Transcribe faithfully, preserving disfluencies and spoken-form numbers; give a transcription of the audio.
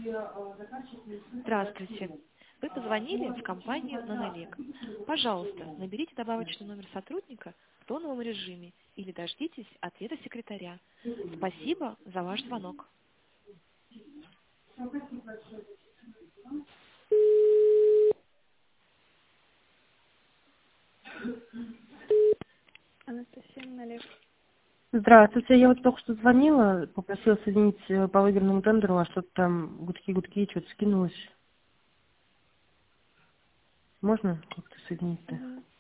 Здравствуйте. Вы позвонили в компанию «Нанолек». Пожалуйста, наберите добавочный номер сотрудника в тоновом режиме или дождитесь ответа секретаря. Спасибо за ваш звонок. Анастасия Нанолек. Здравствуйте, я вот только что звонила, попросила соединить э, по выигранному тендеру, а что-то там гудки-гудки, что-то скинулось. Можно как-то соединить-то? Мгм.